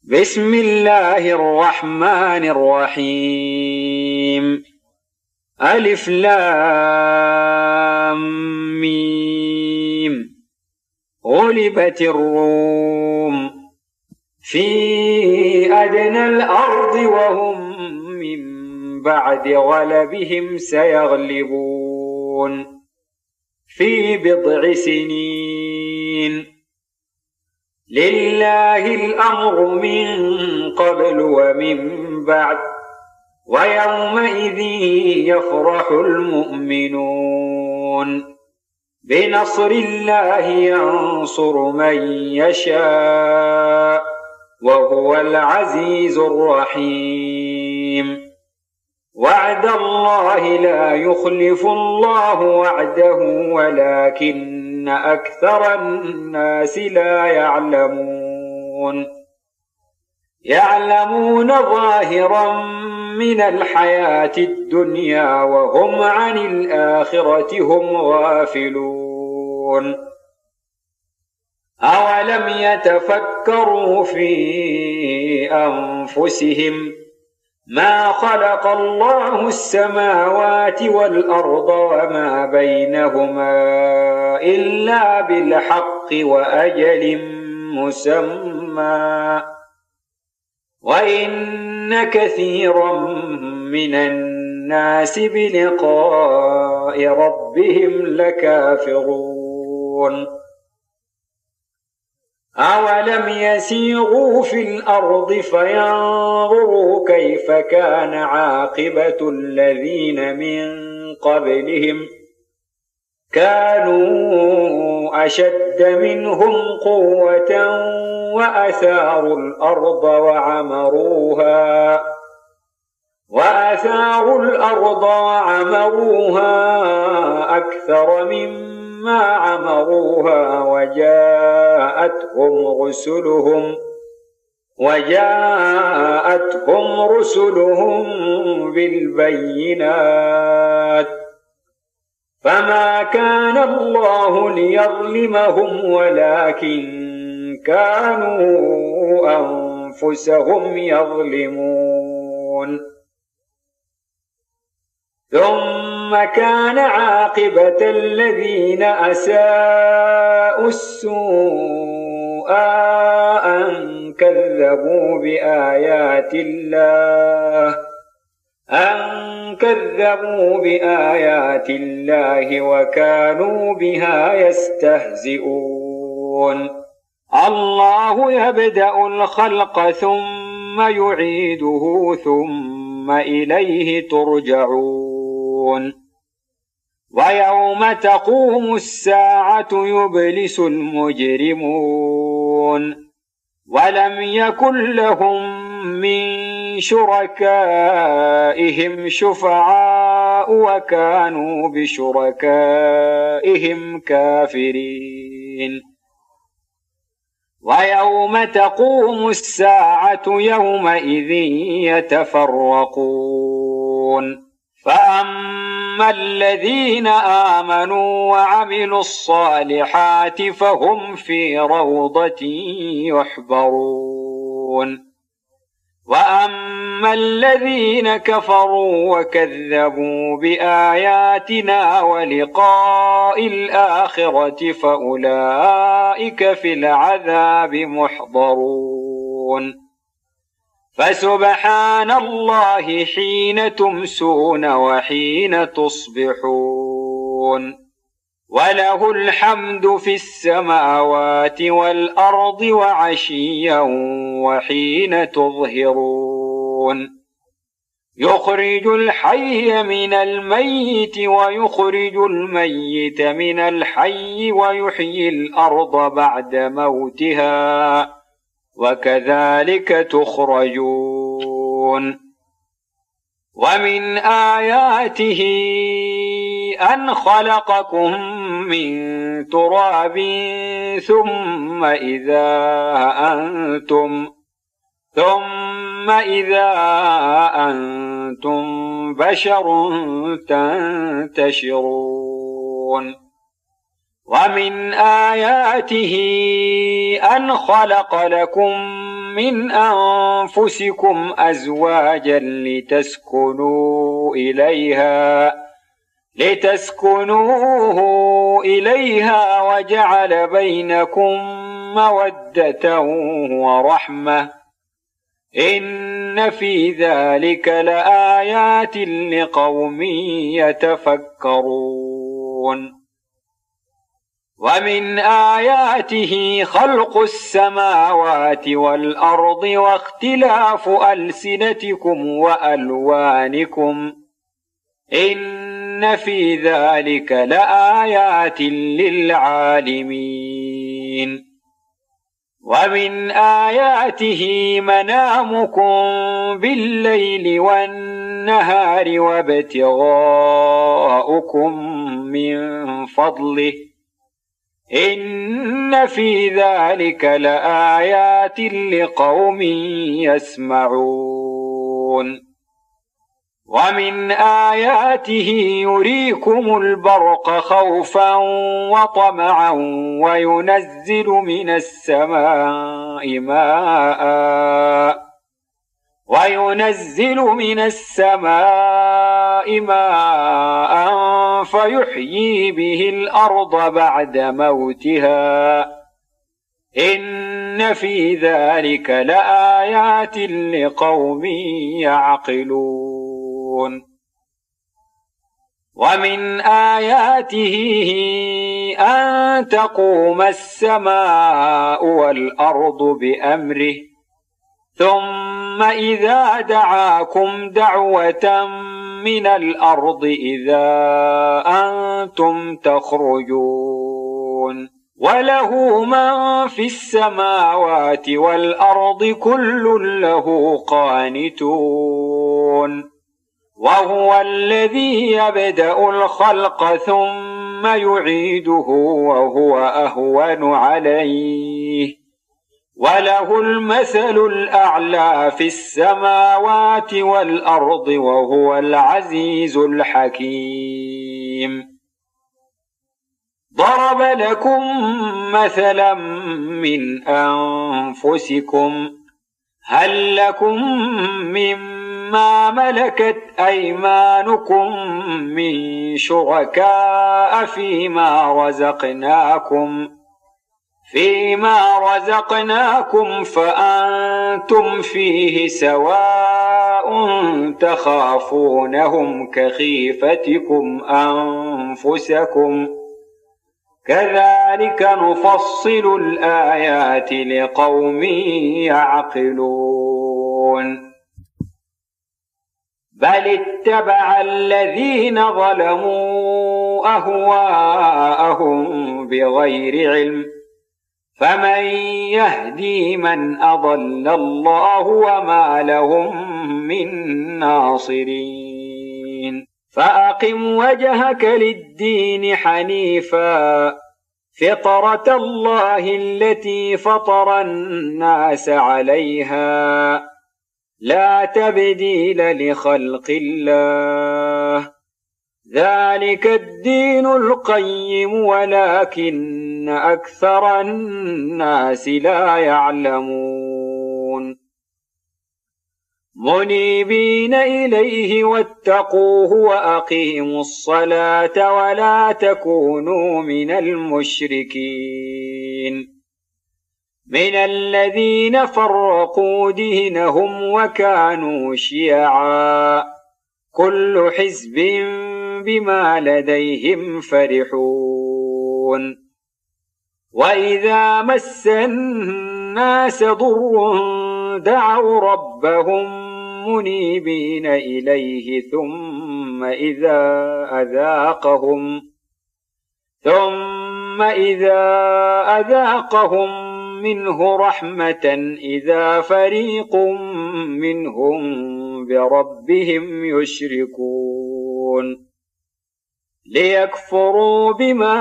بسم الله الرحمن الرحيم. ألف لام ميم. غلبت الروم في أدنى الأرض وهم من بعد غلبهم سيغلبون في بضع سنين. لله الأمر من قبل ومن بعد ويومئذ يفرح المؤمنون بنصر الله ينصر من يشاء وهو العزيز الرحيم. وعد الله لا يخلف الله وعده ولكن أكثر الناس لا يعلمون ظاهرا من الحياة الدنيا وهم عن الآخرة هم غافلون. أولم يتفكروا في أنفسهم ما خلق الله السماوات والأرض وما بينهما إلا بالحق وأجل مسمى وإن كثيرا من الناس بلقاء ربهم لكافرون. أولم يسيروا في الأرض فينظروا كيف كان عاقبة الذين من قبلهم كانوا أشد منهم قوة وأثاروا الأرض وعمروها أكثر مما عمروها وجاءتهم رسلهم بالبينات فما كان الله ليظلمهم ولكن كانوا أنفسهم يظلمون. ثم كان عاقبة الذين أساءوا السوء أن كذبوا بآيات الله وكانوا بها يستهزئون. الله يبدأ الخلق ثم يعيده ثم إليه ترجعون. ويوم تقوم الساعة يبلس المجرمون ولم يكن لهم من شركائهم شفعاء وكانوا بشركائهم كافرين. ويوم تقوم الساعة يومئذ يتفرقون فأما الذين آمنوا وعملوا الصالحات فهم في روضة يحبرون. وأما الذين كفروا وكذبوا بآياتنا ولقاء الآخرة فأولئك في العذاب محضرون. فسبحان الله حين تمسون وحين تصبحون وله الحمد في السماوات والأرض وعشيا وحين تظهرون. يخرج الحي من الميت ويخرج الميت من الحي ويحيي الأرض بعد موتها وكذلك تخرجون. ومن آياته أن خلقكم من تراب ثم إذا أنتم بشر تنتشرون. ومن آياته أن خلق لكم من أنفسكم أزواجا لتسكنوا إليها وجعل بينكم مودة ورحمة إن في ذلك لآيات لقوم يتفكرون ومن آياته خلق السماوات والأرض واختلاف ألسنتكم وألوانكم إن في ذلك لآيات للعالمين ومن آياته منامكم بالليل والنهار وابتغاؤكم من فضله إن في ذلك لآيات لقوم يسمعون ومن آياته يريكم البرق خوفا وطمعا وينزل من السماء ماء فيحيي به الأرض بعد موتها إن في ذلك لآيات لقوم يعقلون ومن آياته أن تقوم السماء والأرض بأمره ثم إذا دعاكم دعوة من الأرض إذا أنتم تخرجون وله من في السماوات والأرض كل له قانتون وهو الذي يبدأ الخلق ثم يعيده وهو أهون عليه وله المثل الأعلى في السماوات والأرض وهو العزيز الحكيم ضرب لكم مثلا من أنفسكم هل لكم مما ملكت أيمانكم من شركاء فيما رزقناكم فأنتم فيه سواء تخافونهم كخيفتكم أنفسكم كذلك نفصل الآيات لقوم يعقلون بل اتبع الذين ظلموا أهواءهم بغير علم فمن يهدي من أضل الله وما لهم من ناصرين فأقم وجهك للدين حنيفا فطرة الله التي فطر الناس عليها لا تبديل لخلق الله ذلك الدين القيم ولكن أكثر الناس لا يعلمون منيبين إليه واتقوه وأقيموا الصلاة ولا تكونوا من المشركين من الذين فرقوا دينهم وكانوا شيعا كل حزب بما لديهم فرحون وإذا مس الناس ضر دعوا ربهم منيبين إليه ثم إذا أذاقهم منه رحمة إذا فريق منهم بربهم يشركون ليكفروا بما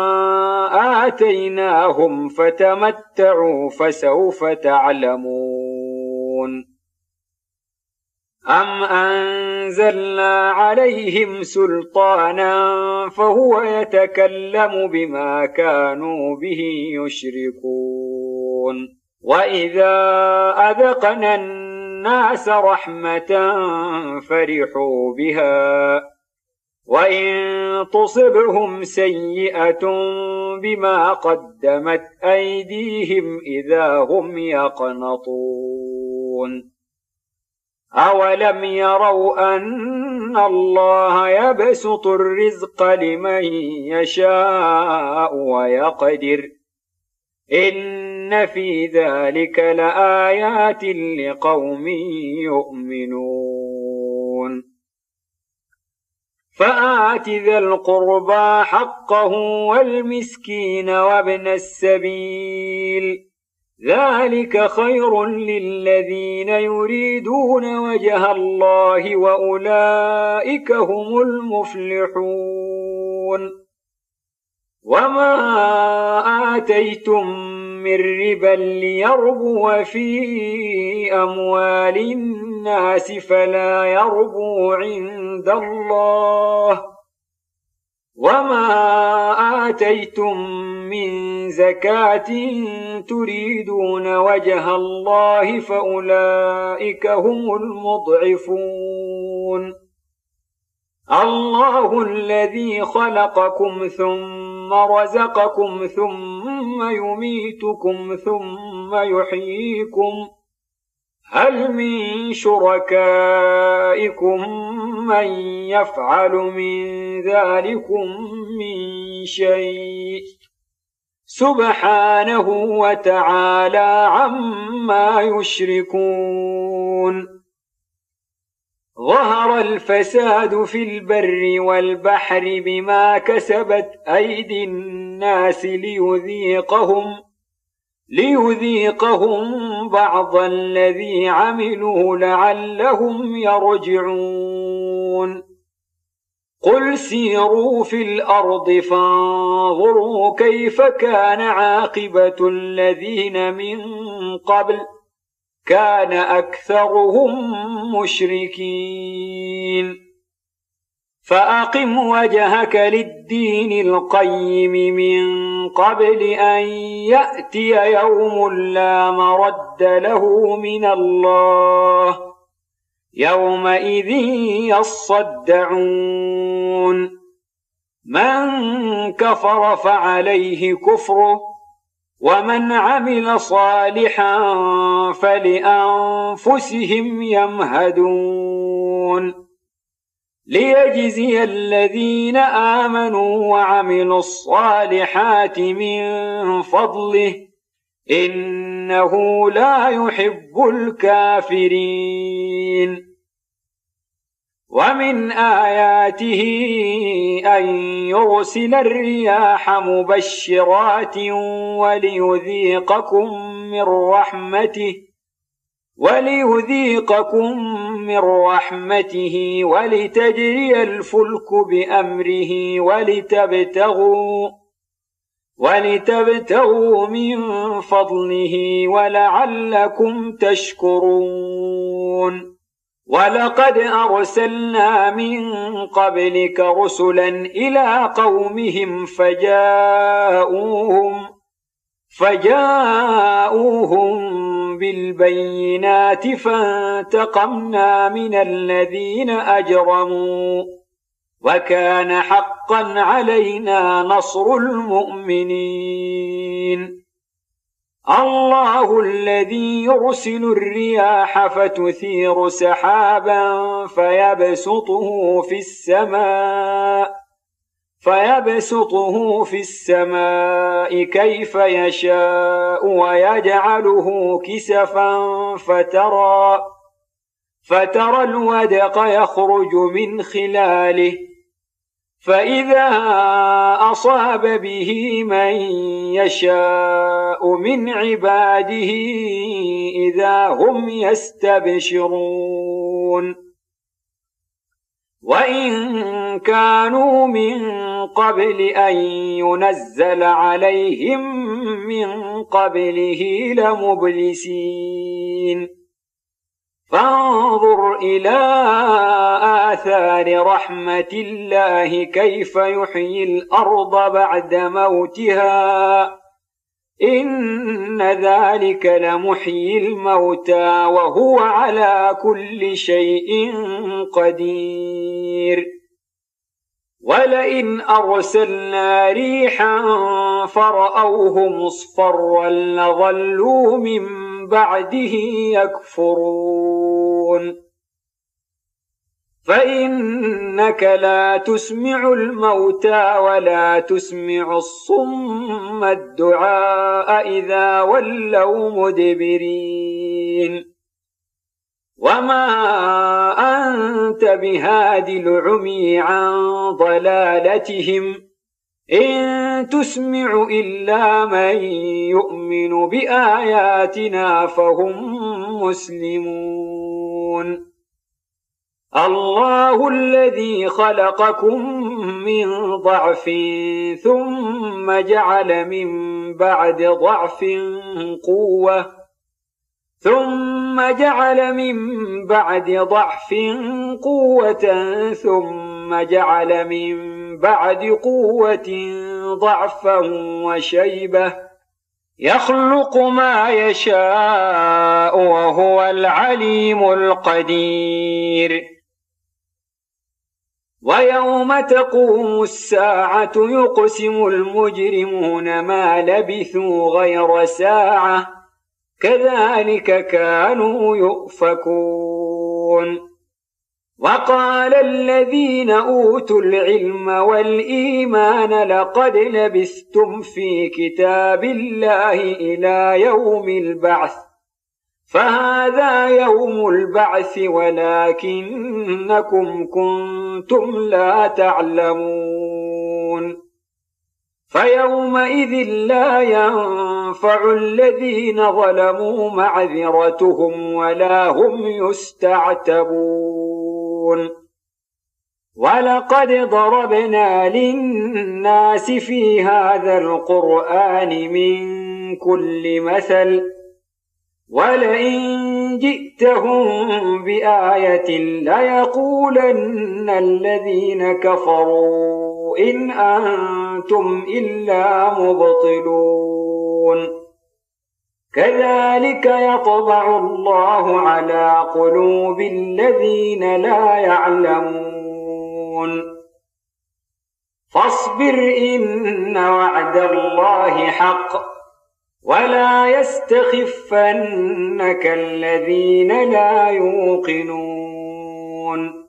آتيناهم فتمتعوا فسوف تعلمون أم أنزلنا عليهم سلطانا فهو يتكلم بما كانوا به يشركون وإذا أذقنا الناس رحمة فرحوا بها وإن تصبهم سيئة بما قدمت أيديهم إذا هم يقنطون أولم يروا أن الله يبسط الرزق لمن يشاء ويقدر إن في ذلك لآيات لقوم يؤمنون فآت ذا القربى حقه والمسكين وابن السبيل ذلك خير للذين يريدون وجه الله وأولئك هم المفلحون وما آتيتم من ربا ليربو في أموال الناس فلا يربو عند الله وما آتيتم من زكاة تريدون وجه الله فأولئك هم المضعفون الله الذي خلقكم ثم رزقكم ثم يميتكم ثم يحييكم هل من شركائكم من يفعل من ذلكم من شيء سبحانه وتعالى عما يشركون ظهر الفساد في البر والبحر بما كسبت أيدي الناس ليذيقهم بعض الذي عملوا لعلهم يرجعون قل سيروا في الأرض فانظروا كيف كان عاقبة الذين من قبل كان أكثرهم مشركين فأقم وجهك للدين القيم من قبل أن يأتي يوم لا مرد له من الله يومئذ يصدعون من كفر فعليه كفره ومن عمل صالحا فلأنفسهم يمهدون ليجزي الذين آمنوا وعملوا الصالحات من فضله إنه لا يحب الكافرين ومن آياته أن يرسل الرياح مبشرات وليذيقكم من رحمته ولتجري الفلك بأمره ولتبتغوا من فضله ولعلكم تشكرون ولقد أرسلنا من قبلك رسلا إلى قومهم فجاءوهم بالبينات فانتقمنا من الذين أجرموا وكان حقا علينا نصر المؤمنين الله الذي يرسل الرياح فتثير سحابا فيبسطه في السماء كيف يشاء ويجعله كسفا فترى الودق يخرج من خلاله فإذا أصاب به من يشاء من عباده إذا هم يستبشرون وإن كانوا من قبل أن ينزل عليهم من قبله لمبلسين فانظر إلى آثار رحمة الله كيف يحيي الأرض بعد موتها إن ذلك لمحيي الموتى وهو على كل شيء قدير ولئن أرسلنا ريحا فرأوه مصفرا لظلوا من بعده يكفرون فإنك لا تسمع الموتى ولا تسمع الصم الدعاء إذا ولوا مدبرين وما أنت بهاد العمي عن ضلالتهم إن تسمع إلا من يؤمن بآياتنا فهم مسلمون الله الذي خلقكم من ضعف ثم جعل من بعد ضعف قوة ثم جعل من بعد ضعف قوة ثم جعل من بعد قوة ضعفا وشيبة يخلق ما يشاء وهو العليم القدير ويوم تقوم الساعة يقسم المجرمون ما لبثوا غير ساعة كذلك كانوا يؤفكون وقال الذين أوتوا العلم والإيمان لقد لبثتم في كتاب الله إلى يوم البعث فهذا يوم البعث ولكنكم كنتم لا تعلمون فيومئذ لا ينفع الذين ظلموا معذرتهم ولا هم يستعتبون ولقد ضربنا للناس في هذا القرآن من كل مثل ولئن جئتهم بآية ليقولن الذين كفروا إن أنتم إلا مبطلون كذلك يطبع الله على قلوب الذين لا يعلمون فاصبر إن وعد الله حق ولا يستخفنك الذين لا يوقنون